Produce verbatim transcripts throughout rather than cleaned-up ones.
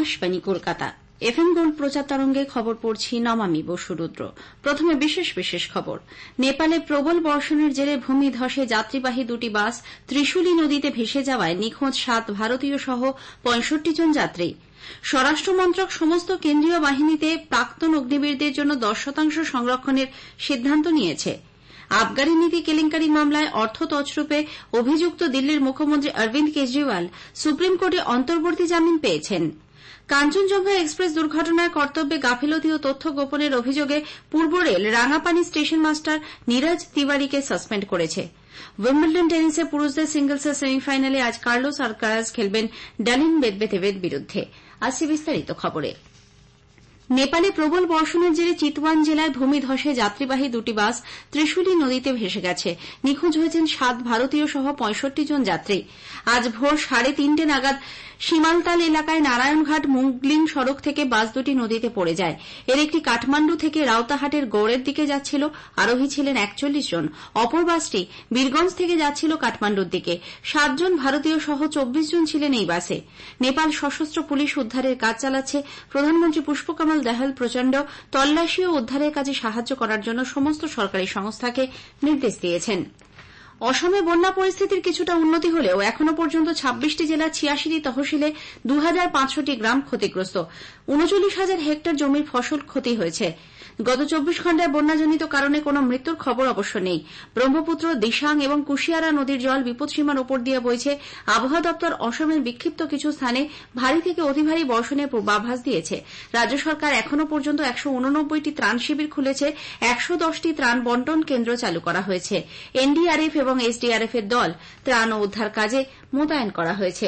Akashvani Kolkata FM gold প্রচার তরঙ্গে খবর পড়ছি নমামি বসুরুদ্র। প্রথমে বিশেষ বিশেষ খবর। নেপালে প্রবল বর্ষণের জেরে ভূমি ধসে যাত্রীবাহী দুটি বাস ত্রিশুলী নদীতে ভেসে যাওয়ায় নিখোঁজ সাত ভারতীয় সহ পঁয়ষট্টি জন যাত্রী। স্বরাষ্ট্র মন্ত্রক সমস্ত কেন্দ্রীয় বাহিনীতে প্রাক্তন অগ্নিবীরদের জন্য দশ শতাংশ সংরক্ষণের সিদ্ধান্ত নিয়েছে। আবগারি নীতি কেলেঙ্কারি মামলায় অর্থ তছরূপে অভিযুক্ত দিল্লির মুখ্যমন্ত্রী অরবিন্দ কেজরিওয়াল সুপ্রিম কোর্টে অন্তর্বর্তী জামিন পেয়েছেন। কাঞ্চনজঙ্ঘা এক্সপ্রেস দুর্ঘটনায় কর্তব্যে গাফিলতি ও তথ্য গোপনের অভিযোগে পূর্ব rail Rangapani station master Niraj তিওয়ারিকে সাসপেন্ড করেছে। উইম্বলডন টেনিসে পুরুষদের সিঙ্গলসের সেমিফাইনালে আজ কার্লোস আলকারাজ খেলবেন ডানিল মেদভেদেভের বিরুদ্ধে। আসছে বিস্তারিত খবরে। নেপালে প্রবল বর্ষণের জেরে চিতওয়ান জেলায় ভূমি ধসে যাত্রীবাহী দুটি বাস ত্রিশুলী নদীতে ভেসে গেছে। নিখোঁজ হয়েছেন সাত ভারতীয় সহ পঁয়ষট্টি জন যাত্রী। আজ ভোর সাড়ে তিনটে নাগাদ সীমালতাল এলাকায় নারায়ণঘাট মুগলিং সড়ক থেকে বাস দুটি নদীতে পড়ে যায়। এর একটি কাঠমান্ডু থেকে রাউতাহাটের গৌড়ের দিকে যাচ্ছিল, আরোহী ছিলেন একচল্লিশ জন। অপর বাসটি বীরগঞ্জ থেকে যাচ্ছিল কাঠমান্ডুর দিকে। সাতজন ভারতীয় সহ চব্বিশ জন ছিলেন এই বাসে। নেপাল সশস্ত্র পুলিশ উদ্ধারের কাজ চালাচ্ছে। প্রধানমন্ত্রী পুষ্পকমল দাহাল প্রচণ্ড তল্লাশি ও উদ্ধারের কাজে সাহায্য করার জন্য সমস্ত সরকারি সংস্থাকে নির্দেশ দিয়েছেন। অসমে বন্যা পরিস্থিতির কিছুটা উন্নতি হলেও এখনো পর্যন্ত ছাব্বিশটি জেলার ছিয়াশিটি তহসিলে দু হাজার পাঁচশোটি গ্রাম ক্ষতিগ্রস্ত। উনচল্লিশ হাজার হেক্টর জমির ফসল ক্ষতি হয়েছে। গত চব্বিশ ঘণ্টায় বন্যাজনিত কারণে কোনো মৃত্যুর খবর অবশ্য নেই। ব্রহ্মপুত্র, দিসাং এবং কুশিয়ারা নদীর জল বিপদসীমার ওপর দিয়ে বইছে। আবহাওয়া দপ্তর অসমের বিক্ষিপ্ত কিছু স্থানে ভারী থেকে অতি ভারী বর্ষণের পূর্বাভাস দিয়েছে। রাজ্য সরকার এখনো পর্যন্ত একশো উননব্বইটি ত্রাণ শিবির খুলেছে। একশো দশটি ত্রাণ বন্টন কেন্দ্র চালু করা হয়েছে। এনডিআরএফ এবং এসডিআরএফ এর দল ত্রাণ ও উদ্ধার কাজে মোতায়েন করা হয়েছে।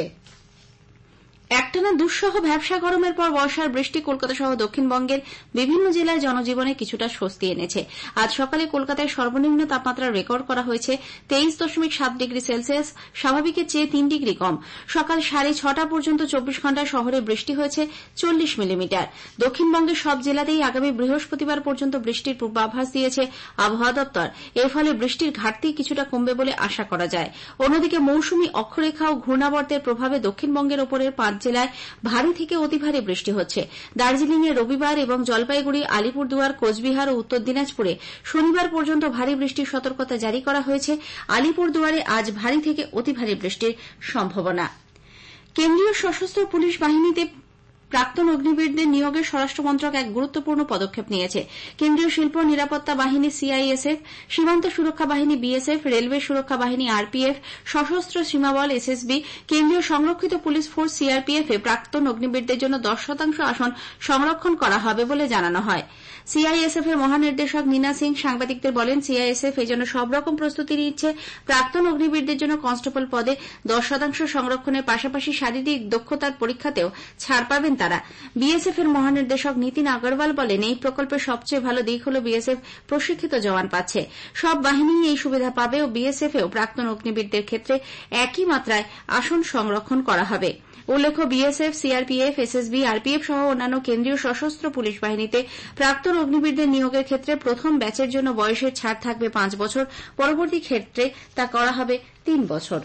একটানা দুঃসহ ভ্যাপসা গরমের পর বর্ষার বৃষ্টি কলকাতা সহ দক্ষিণবঙ্গের বিভিন্ন জেলায় জনজীবনে কিছুটা স্বস্তি এনেছে। আজ সকালে কলকাতায় সর্বনিম্ন তাপমাত্রা রেকর্ড করা হয়েছে তেইশ দশমিক সাত ডিগ্রি সেলসিয়াস, স্বাভাবিকের চেয়ে তিন ডিগ্রি কম। সকাল সাড়ে ছটা পর্যন্ত চব্বিশ ঘণ্টায় শহরে বৃষ্টি হয়েছে চল্লিশ মিলিমিটার। দক্ষিণবঙ্গের সব জেলাতেই আগামী বৃহস্পতিবার পর্যন্ত বৃষ্টির পূর্বাভাস দিয়েছে আবহাওয়া দপ্তর। এর ফলে বৃষ্টির ঘাটতি কিছুটা কমবে বলে আশা করা যায়। অন্যদিকে মৌসুমী অক্ষরেখা ও ঘূর্ণাবর্তের প্রভাবে দক্ষিণবঙ্গের ওপরের পাঁচ জেলায় ভারী থেকে অতি ভারী বৃষ্টি হচ্ছে। দার্জিলিংয়ে রবিবার এবং জলপাইগুড়ি, আলিপুরদুয়ার, কোচবিহার ও উত্তর দিনাজপুরে শনিবার পর্যন্ত ভারী বৃষ্টির সতর্কতা জারি করা হয়েছে। আলিপুরদুয়ারে আজ ভারী থেকে অতি ভারী বৃষ্টির সম্ভাবনা। কেন্দ্রীয় সশস্ত্র পুলিশ বাহিনীতে প্রাক্তন অগ্নিবীরদের নিয়োগে স্বরাষ্ট্র মন্ত্রক এক গুরুত্বপূর্ণ পদক্ষেপ নিয়েছে। কেন্দ্রীয় শিল্প নিরাপত্তা বাহিনী সিআইএসএফ, সীমান্ত সুরক্ষা বাহিনী বিএসএফ, রেলওয়ে সুরক্ষা বাহিনী আরপিএফ, সশস্ত্র সীমাবল এসএসবি, কেন্দ্রীয় সংরক্ষিত পুলিশ ফোর্স সিআরপিএফ এ প্রাক্তন অগ্নিবীরদের জন্য দশ শতাংশ আসন সংরক্ষণ করা হবে বলে জানানো হয়। সিআইএসএফ এর মহানির্দেশক নীনা সিং সাংবাদিকদের বলেন, সিআইএসএফ এই জন্য সব রকম প্রস্তুতি নিচ্ছে। প্রাক্তন অগ্নিবীরদের জন্য কনস্টেবল পদে দশ শতাংশ সংরক্ষণের পাশাপাশি শারীরিক দক্ষতার পরীক্ষাতেও ছাড় পাবেন তারা। বিএসএফ এর মহানির্দেশক নীতিন আগরওয়াল বলেন, এই প্রকল্পের সবচেয়ে ভালো দিক হল বিএসএফ প্রশিক্ষিত জওয়ান পাচ্ছে। সব বাহিনীই এই সুবিধা পাবে ও বিএসএফ এও প্রাক্তন অগ্নিবীরদের ক্ষেত্রে একই মাত্রায় আসন সংরক্ষণ করা হবে। উল্লেখ্য, বিএসএফ, সিআরপিএফ, এসএসবি, আরপিএফ সহ অন্যান্য কেন্দ্রীয় সশস্ত্র পুলিশ বাহিনীতে প্রাক্তন অগ্নিবীরদের নিয়োগের ক্ষেত্রে প্রথম ব্যাচের জন্য বয়সের ছাড় থাকবে পাঁচ বছর, পরবর্তী ক্ষেত্রে তা করা হবে তিন বছর।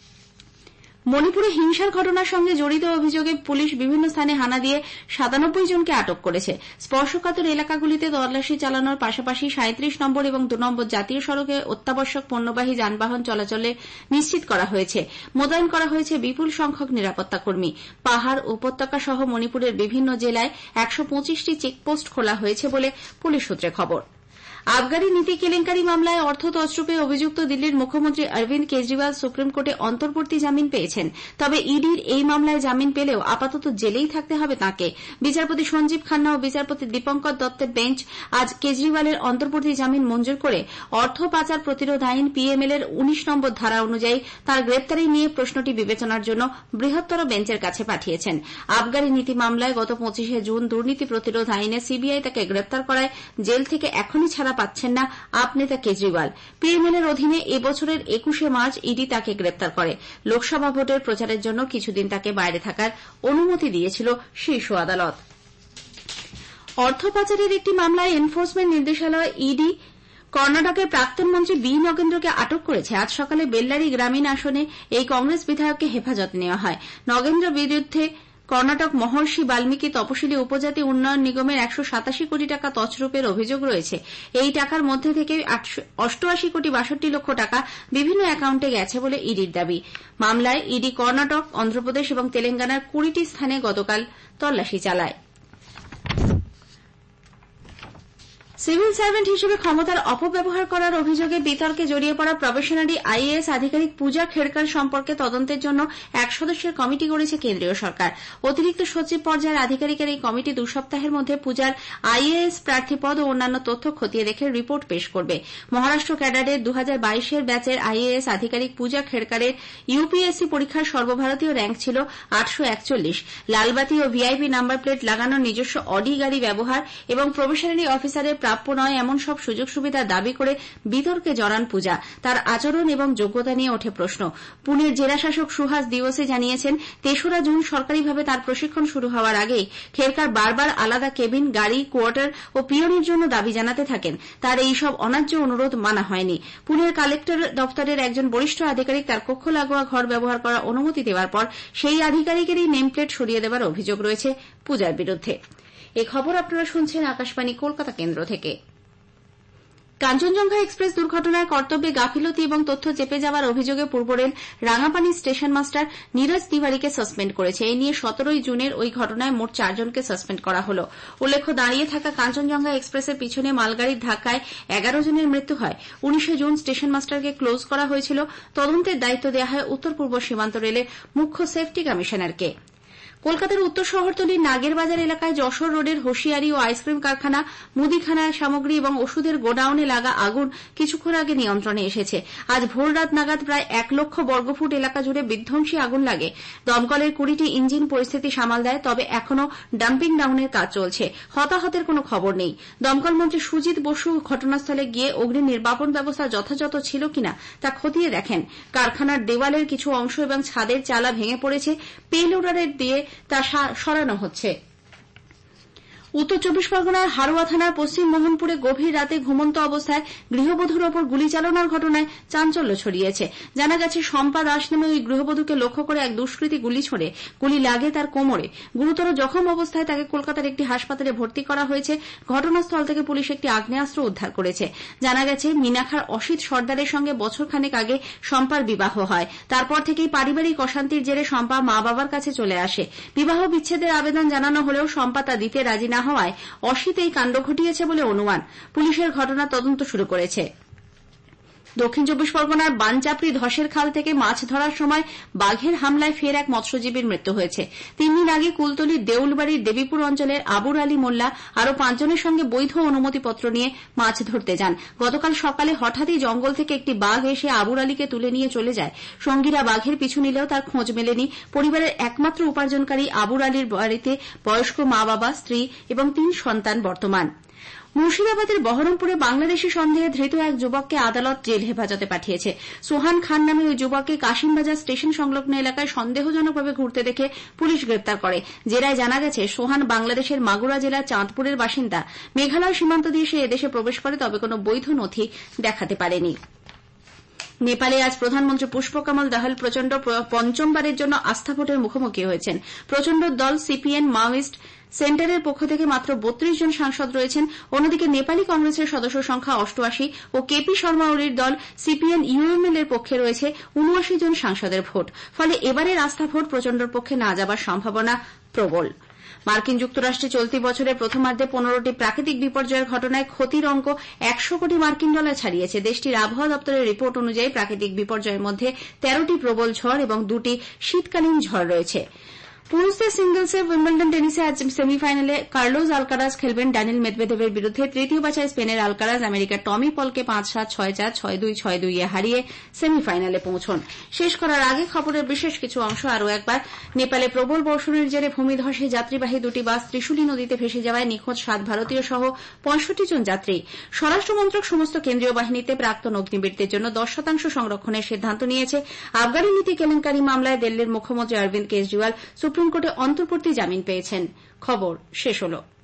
মণিপুরে হিংসার ঘটনার সঙ্গে জড়িত অভিযোগে পুলিশ বিভিন্ন স্থানে হানা দিয়ে সাতানব্বই জনকে আটক করেছে। স্পর্শকাতর এলাকাগুলিতে তল্লাশি চালানোর পাশাপাশি সাঁত্রিশ নম্বর এবং দু নম্বর জাতীয় সড়কে অত্যাবশ্যক পণ্যবাহী যানবাহন চলাচলে নিশ্চিত করা হয়েছে। মোতায়েন করা হয়েছে বিপুল সংখ্যক নিরাপত্তা কর্মী। পাহাড়, উপত্যকা সহ মণিপুরের বিভিন্ন জেলায় একশো পঁচিশটি চেকপোস্ট খোলা হয়েছে বলে পুলিশ সূত্রে খবর। আবগারি নীতি কেলেঙ্কারি মামলায় অর্থ তছরূপে অভিযুক্ত দিল্লির মুখ্যমন্ত্রী অরবিন্দ কেজরিওয়াল সুপ্রিম কোর্টে অন্তর্বর্তী জামিন পেয়েছেন। তবে ইডির এই মামলায় জামিন পেলেও আপাতত জেলেই থাকতে হবে তাঁকে। বিচারপতি সঞ্জীব খান্না ও বিচারপতি দীপঙ্কর দত্তের বেঞ্চ আজ কেজরিওয়ালের অন্তর্বর্তী জামিন মঞ্জুর করে অর্থ পাচার প্রতিরোধ আইন পিএমএল এর উনিশ নম্বর ধারা অনুযায়ী তাঁর গ্রেপ্তারি নিয়ে প্রশ্নটি বিবেচনার জন্য বৃহত্তর বেঞ্চের কাছে পাঠিয়েছেন। আবগারি নীতি মামলায় গত পঁচিশে জুন দুর্নীতি প্রতিরোধ আইনে সিবিআই তাকে গ্রেপ্তার করায় জেল থেকে এখনই ছাড়া পাচ্ছেন না আপ নেতা কেজরিওয়াল। পিএমএল এর অধীনে এবছরের একুশে মার্চ ইডি তাকে গ্রেপ্তার করে। লোকসভা ভোটের প্রচারের জন্য কিছুদিন তাকে বাইরে থাকার অনুমতি দিয়েছিল শীর্ষ আদালত। অর্থ পাচারের একটি মামলায় এনফোর্সমেন্ট নির্দেশালয় ইডি কর্ণাটকের প্রাক্তন মন্ত্রী বি নগেন্দ্রকে আটক করেছে। আজ সকালে বেল্লারি গ্রামীণ আসনে এই কংগ্রেস বিধায়ককে হেফাজতে নেওয়া হয়। নগেন্দ্র বিরুদ্ধে কর্ণাটক মহর্ষি বাল্মীকি তপশিলি উপজাতি উন্নয়ন নিগমের একশো সাতাশি কোটি টাকা তছরূপের অভিযোগ রয়েছে। এই টাকার মধ্যে থেকে অষ্টআশি কোটি বাষট্টি লক্ষ টাকা বিভিন্ন অ্যাকাউন্টে গেছে বলে ইডির দাবি। মামলায় ইডি কর্ণাটক, অন্ধ্রপ্রদেশ এবং তেলেঙ্গানার কুড়িটি স্থানে গতকাল তল্লাশি চালায়। সিভিল সার্ভেন্ট হিসেবে ক্ষমতার অপব্যবহার করার অভিযোগে বিতর্কে জড়িয়ে পড়া প্রবেশনারি আইএএস আধিকারিক পূজা খেড়কার সম্পর্কে তদন্তের জন্য এক সদস্যের কমিটি গড়েছে কেন্দ্রীয় সরকার। অতিরিক্ত সচিব পর্যায়ের আধিকারিকের এই কমিটি দু সপ্তাহের মধ্যে পূজার আইএএস প্রার্থীপদ ও অন্যান্য তথ্য খতিয়ে দেখে রিপোর্ট পেশ করবে। মহারাষ্ট্র ক্যাডারের দু হাজার বাইশের ব্যাচের আইএএস আধিকারিক পূজা খেড়কারের ইউপিএসসি পরীক্ষার সর্বভারতীয় র্যাঙ্ক ছিল আটশো একচল্লিশ। লালবাতি ও ভিআইপি নাম্বার প্লেট লাগানো নিজস্ব অডি গাড়ি ব্যবহার এবং প্রবেশনারি অফিসারের প্রাপ্য নয় এমন সব সুযোগ সুবিধা দাবি করে বিতর্কে জড়ান পূজা। তার আচরণ এবং যোগ্যতা নিয়ে ওঠে প্রশ্ন। পুনের জেলাশাসক সুহাস দিবসে জানিয়েছেন, তেসরা জুন সরকারিভাবে তার প্রশিক্ষণ শুরু হওয়ার আগেই খেড়কার বারবার আলাদা কেবিন, গাড়ি, কোয়ার্টার ও পিয়নের জন্য দাবি জানাতে থাকেন। তার এই সব অন্যায্য অনুরোধ মানা হয়নি। পুনের কালেক্টর দপ্তরের একজন বরিষ্ঠ আধিকারিক তার কক্ষ লাগোয়া ঘর ব্যবহার করার অনুমতি দেওয়ার পর সেই আধিকারিকেরই নেমপ্লেট সরিয়ে দেওয়ার অভিযোগ রয়েছে পূজার বিরুদ্ধে। এই খবর আপনারা শুনছেন আকাশবাণী কলকাতা কেন্দ্র থেকে। কাঞ্চনজঙ্ঘা এক্সপ্রেস দুর্ঘটনায় কর্তব্যে গাফিলতি এবং তথ্য চেপে যাওয়ার অভিযোগে পূর্ব rail Rangapani station master Niraj তিওয়ারিকে সাসপেন্ড করেছে। এই নিয়ে সতেরোই জুনের ওই ঘটনায় মোট চারজনকে সাসপেন্ড করা হল। উল্লেখ্য, দাঁড়িয়ে থাকা কাঞ্চনজঙ্ঘা এক্সপ্রেসের পিছনে মালগাড়ির ধাক্কায় এগারো জনের মৃত্যু হয়। উনিশে জুন স্টেশন মাস্টারকে ক্লোজ করা হয়েছিল। তদন্তের দায়িত্ব দেওয়া হয় উত্তর পূর্ব সীমান্ত রেলের মুখ্য সেফটি কমিশনারকে। কলকাতার উত্তর শহরতলির নাগেরবাজার এলাকায় যশোর রোডের হোশিয়ারি ও আইসক্রিম কারখানা, মুদিখানা সামগ্রী এবং ওষুধের গোডাউনে লাগা আগুন কিছুক্ষণ আগে নিয়ন্ত্রণে এসেছে। আজ ভোররাত নাগাদ প্রায় এক লক্ষ বর্গফুট এলাকা জুড়ে বিধ্বংসী আগুন লাগে। দমকলের কুড়িটি ইঞ্জিন পরিস্থিতি সামাল দেয়, তবে এখনও ডাম্পিং ডাউনের কাজ চলছে। হতাহতের কোনো খবর নেই। দমকল মন্ত্রী সুজিত বসু ঘটনাস্থলে গিয়ে অগ্নি নির্বাপন ব্যবস্থা যথাযথ ছিল কিনা তা খতিয়ে দেখেন। কারখানার দেওয়ালের কিছু অংশ এবং ছাদের চালা ভেঙে পড়েছে। পেলোডারের দিয়ে তা সরানো হচ্ছে। উত্তর চব্বিশ পরগনার হারোয়া থানার পশ্চিম মোহনপুরে গভীর রাতে ঘুমন্ত অবস্থায় গৃহবধূর ওপর গুলি চালানোর ঘটনায় চাঞ্চল্য ছড়িয়েছে। জানা গেছে, শম্পা দাস নামে ওই গৃহবধূকে লক্ষ্য করে এক দুষ্কৃতী গুলি ছোড়ে। গুলি লাগে তার কোমরে। গুরুতর জখম অবস্থায় তাকে কলকাতার একটি হাসপাতালে ভর্তি করা হয়েছে। ঘটনাস্থল থেকে পুলিশ একটি আগ্নেয়াস্ত্র উদ্ধার করেছে। জানা গেছে, মিনাখার অসিত সর্দারের সঙ্গে বছরখানেক আগে শম্পার বিবাহ হয়। তারপর থেকেই পারিবারিক অশান্তির জেরে শম্পা মা বাবার কাছে চলে আসে। বিবাহ বিচ্ছেদের আবেদন জানানো হলেও শম্পা তা দিতে রাজি না হওয়ায় অসিত এই কাণ্ড ঘটিয়েছে বলে অনুমান। পুলিশের ঘটনা তদন্ত শুরু করেছে। দক্ষিণ চব্বিশ পরগনার বানচাপড়ি ধসের খাল থেকে মাছ ধরার সময় বাঘের হামলায় ফের এক মৎস্যজীবীর মৃত্যু হয়েছে। তিন দিন আগে কুলতলির দেউলবাড়ির দেবীপুর অঞ্চলের আবুর আলী মোল্লা আরও পাঁচজনের সঙ্গে বৈধ অনুমতিপত্র নিয়ে মাছ ধরতে যান। গতকাল সকালে হঠাৎই জঙ্গল থেকে একটি বাঘ এসে আবুর আলীকে তুলে নিয়ে চলে যায়। সঙ্গীরা বাঘের পিছু নিলেও তার খোঁজ মেলেনি। পরিবারের একমাত্র উপার্জনকারী আবুর আলীর বাড়িতে বয়স্ক মা বাবা, স্ত্রী এবং তিন সন্তান বর্তমান। মুর্শিদাবাদের বহরমপুরে বাংলাদেশি সন্দেহে ধৃত এক যুবককে আদালত জেল হেফাজতে পাঠিয়েছে। সোহান খান নামে ওই যুবককে কাশিমবাজার স্টেশন সংলগ্ন এলাকায় সন্দেহজনকভাবে ঘুরতে দেখে পুলিশ গ্রেপ্তার করে। জেরায় জানা গেছে, সোহান বাংলাদেশের মাগুরা জেলার চাঁদপুরের বাসিন্দা। মেঘালয় সীমান্ত দিয়ে সে এদেশে প্রবেশ করে, তবে কোনো বৈধ নথি দেখাতে পারেনি। নেপালে আজ প্রধানমন্ত্রী পুষ্পকমল দাহাল প্রচণ্ড পঞ্চমবারের জন্য আস্থা ভোটের মুখোমুখি হয়েছেন। প্রচণ্ডর দল সিপিএন মাওয়িস্ট সেন্টারের পক্ষ থেকে মাত্র বত্রিশ জন সাংসদ রয়েছেন। অন্যদিকে নেপালি কংগ্রেসের সদস্য সংখ্যা অষ্টআশি ও কেপি শর্মা ওলির দল সিপিএন ইউএমএল এর পক্ষে রয়েছে উনআশি জন সাংসদের ভোট। ফলে এবারের আস্থা ভোট প্রচণ্ডর পক্ষে না যাবার সম্ভাবনা প্রবল। মার্কিন যুক্তরাষ্ট্রে চলতি বছরের প্রথমার্ধে পনেরোটি প্রাকৃতিক বিপর্যয়ের ঘটনায় ক্ষতির অঙ্ক একশো কোটি মার্কিন ডলার ছাড়িয়েছে। দেশটির আবহাওয়া দপ্তরের রিপোর্ট অনুযায়ী প্রাকৃতিক বিপর্যয়ের মধ্যে তেরোটি প্রবল ঝড় এবং দুটি শীতকালীন ঝড় রয়েছে। পুরুষদের সিঙ্গলসে উইম্বলডন টেনিসে আজ সেমিফাইনালে কার্লোস আলকারাজ খেলবেন ড্যানিল মেদভেদেভের বিরুদ্ধে। তৃতীয় বাছাই স্পেনের আলকারাজ আমেরিকার টমি পলকে পাঁচ সাত, ছয় চার, ছয় দুই, ছয় দুই এ হারিয়ে সেমিফাইনালে পৌঁছন। শেষ করার আগে খবরের বিশেষ কিছু অংশ আরও একবার। নেপালে প্রবল বর্ষণের জেরে ভূমিধসে যাত্রীবাহী দুটি বাস ত্রিশুলী নদীতে ভেসে যাওয়ায় নিখোঁজ সাত ভারতীয় সহ পঁয়ষট্টি জন যাত্রী। স্বরাষ্ট্রমন্ত্রক সমস্ত কেন্দ্রীয় বাহিনীতে প্রাক্তন অগ্নিবীরদের জন্য দশ শতাংশ সংরক্ষণের সিদ্ধান্ত নিয়েছে। আবগারি নীতি কেলেঙ্কারি মামলায় দিল্লির মুখ্যমন্ত্রী অরবিন্দ কেজরিওয়াল সুপ্রিম কোর্টে অন্তর্বর্তী জামিন পেয়েছেন। খবর শেষ হলো।